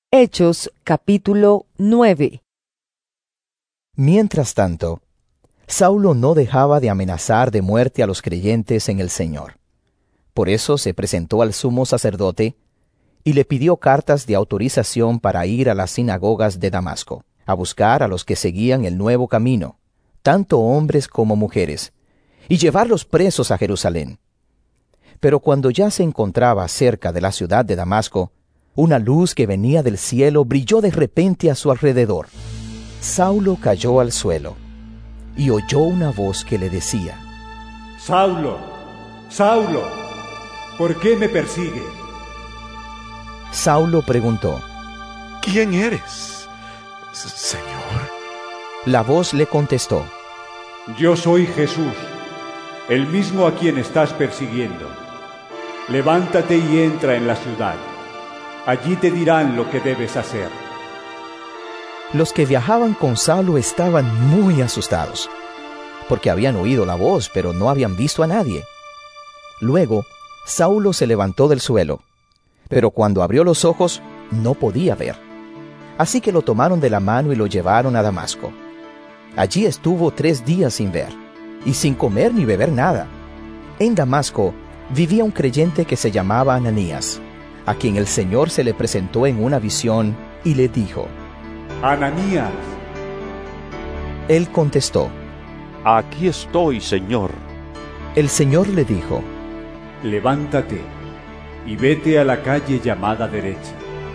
Hechos capítulo 9. Mientras tanto, Saulo no dejaba de amenazar de muerte a los creyentes en el Señor. Por eso se presentó al sumo sacerdote y le pidió cartas de autorización para ir a las sinagogas de Damasco, a buscar a los que seguían el nuevo camino, tanto hombres como mujeres, y llevarlos presos a Jerusalén. Pero cuando ya se encontraba cerca de la ciudad de Damasco, una luz que venía del cielo brilló de repente a su alrededor. Saulo cayó al suelo y oyó una voz que le decía: Saulo, Saulo, ¿por qué me persigues? Saulo preguntó: ¿Quién eres, Señor? La voz le contestó: Yo soy Jesús, el mismo a quien estás persiguiendo. Levántate y entra en la ciudad. Allí te dirán lo que debes hacer. Los que viajaban con Saulo estaban muy asustados, porque habían oído la voz, pero no habían visto a nadie. Luego, Saulo se levantó del suelo, pero cuando abrió los ojos, no podía ver. Así que lo tomaron de la mano y lo llevaron a Damasco. Allí estuvo 3 días sin ver, y sin comer ni beber nada. En Damasco vivía un creyente que se llamaba Ananías, a quien el Señor se le presentó en una visión y le dijo: Ananías. Él contestó: Aquí estoy, Señor. El Señor le dijo: Levántate y vete a la calle llamada Derecha.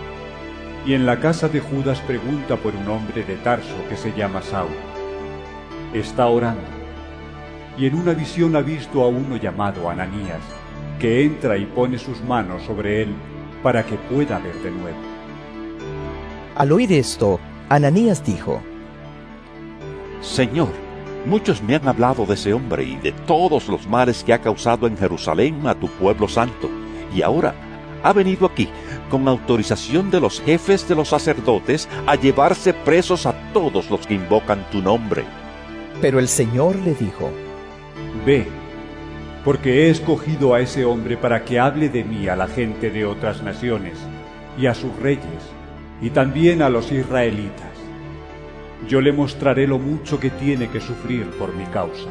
Y en la casa de Judas pregunta por un hombre de Tarso que se llama Saulo. Está orando, y en una visión ha visto a uno llamado Ananías, que entra y pone sus manos sobre él para que pueda ver de nuevo. Al oír esto, Ananías dijo: Señor, muchos me han hablado de ese hombre y de todos los males que ha causado en Jerusalén a tu pueblo santo, y ahora ha venido aquí con autorización de los jefes de los sacerdotes a llevarse presos a todos los que invocan tu nombre. Pero el Señor le dijo: Ve, porque he escogido a ese hombre para que hable de mí a la gente de otras naciones, y a sus reyes, y también a los israelitas. Yo le mostraré lo mucho que tiene que sufrir por mi causa.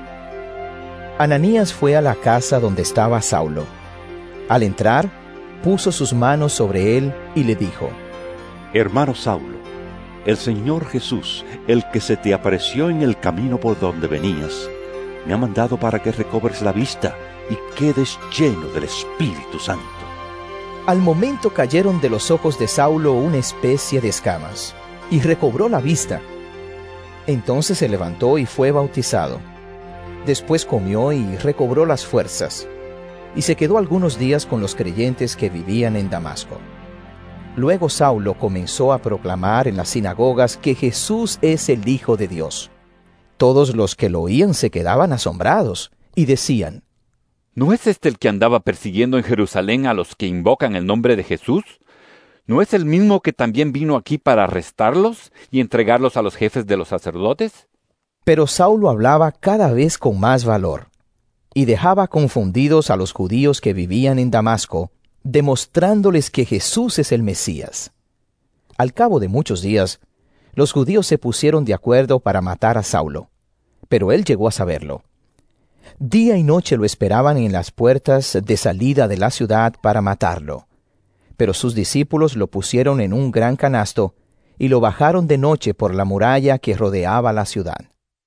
Ananías fue a la casa donde estaba Saulo. Al entrar, puso sus manos sobre él y le dijo: Hermano Saulo, el Señor Jesús, el que se te apareció en el camino por donde venías, me ha mandado para que recobres la vista y quedes lleno del Espíritu Santo. Al momento cayeron de los ojos de Saulo una especie de escamas, y recobró la vista. Entonces se levantó y fue bautizado. Después comió y recobró las fuerzas, y se quedó algunos días con los creyentes que vivían en Damasco. Luego Saulo comenzó a proclamar en las sinagogas que Jesús es el Hijo de Dios. Todos los que lo oían se quedaban asombrados y decían: ¿No es este el que andaba persiguiendo en Jerusalén a los que invocan el nombre de Jesús? ¿No es el mismo que también vino aquí para arrestarlos y entregarlos a los jefes de los sacerdotes? Pero Saulo hablaba cada vez con más valor, y dejaba confundidos a los judíos que vivían en Damasco, demostrándoles que Jesús es el Mesías. Al cabo de muchos días, los judíos se pusieron de acuerdo para matar a Saulo, pero él llegó a saberlo. Día y noche lo esperaban en las puertas de salida de la ciudad para matarlo. Pero sus discípulos lo pusieron en un gran canasto y lo bajaron de noche por la muralla que rodeaba la ciudad.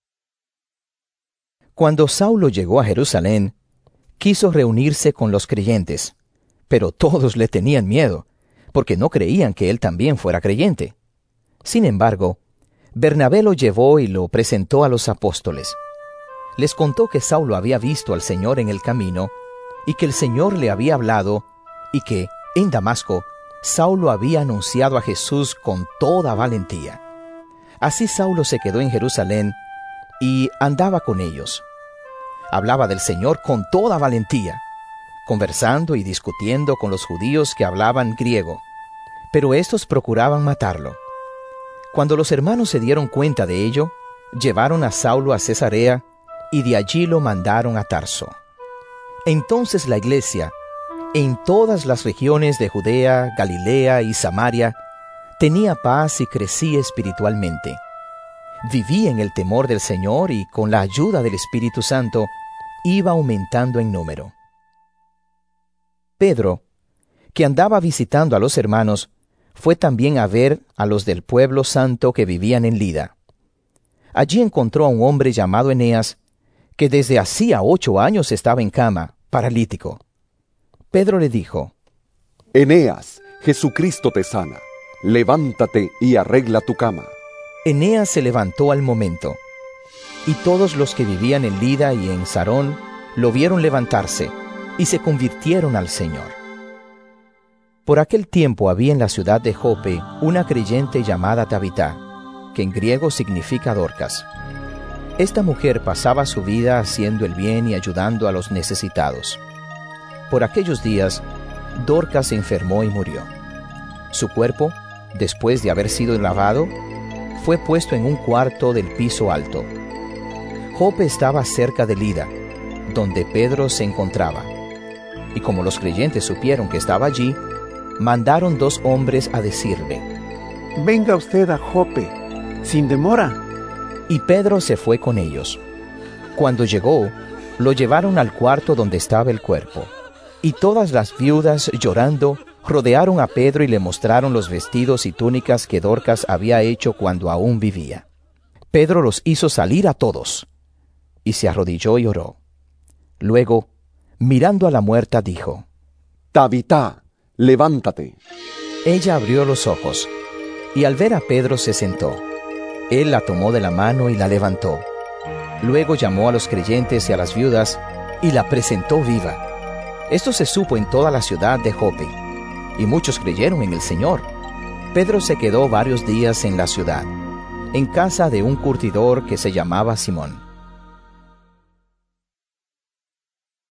Cuando Saulo llegó a Jerusalén, quiso reunirse con los creyentes, pero todos le tenían miedo, porque no creían que él también fuera creyente. Sin embargo, Bernabé lo llevó y lo presentó a los apóstoles. Les contó que Saulo había visto al Señor en el camino, y que el Señor le había hablado, y que, en Damasco, Saulo había anunciado a Jesús con toda valentía. Así Saulo se quedó en Jerusalén y andaba con ellos. Hablaba del Señor con toda valentía, conversando y discutiendo con los judíos que hablaban griego, pero estos procuraban matarlo. Cuando los hermanos se dieron cuenta de ello, llevaron a Saulo a Cesarea y de allí lo mandaron a Tarso. Entonces la iglesia, en todas las regiones de Judea, Galilea y Samaria, tenía paz y crecía espiritualmente. Vivía en el temor del Señor y con la ayuda del Espíritu Santo iba aumentando en número. Pedro, que andaba visitando a los hermanos, fue también a ver a los del pueblo santo que vivían en Lida. Allí encontró a un hombre llamado Eneas, que desde hacía 8 años estaba en cama, paralítico. Pedro le dijo: Eneas, Jesucristo te sana. Levántate y arregla tu cama. Eneas se levantó al momento, y todos los que vivían en Lida y en Sarón lo vieron levantarse, y se convirtieron al Señor. Por aquel tiempo había en la ciudad de Jope una creyente llamada Tabita, que en griego significa Dorcas. Esta mujer pasaba su vida haciendo el bien y ayudando a los necesitados. Por aquellos días, Dorcas se enfermó y murió. Su cuerpo, después de haber sido lavado, fue puesto en un cuarto del piso alto. Jope estaba cerca de Lida, donde Pedro se encontraba. Y como los creyentes supieron que estaba allí, mandaron 2 hombres a decirle: Venga usted a Jope, sin demora. Y Pedro se fue con ellos. Cuando llegó, lo llevaron al cuarto donde estaba el cuerpo. Y todas las viudas, llorando, rodearon a Pedro y le mostraron los vestidos y túnicas que Dorcas había hecho cuando aún vivía. Pedro los hizo salir a todos, y se arrodilló y oró. Luego, mirando a la muerta, dijo: Tabita, levántate. Ella abrió los ojos, y al ver a Pedro se sentó. Él la tomó de la mano y la levantó. Luego llamó a los creyentes y a las viudas, y la presentó viva. Esto se supo en toda la ciudad de Jope, y muchos creyeron en el Señor. Pedro se quedó varios días en la ciudad, en casa de un curtidor que se llamaba Simón.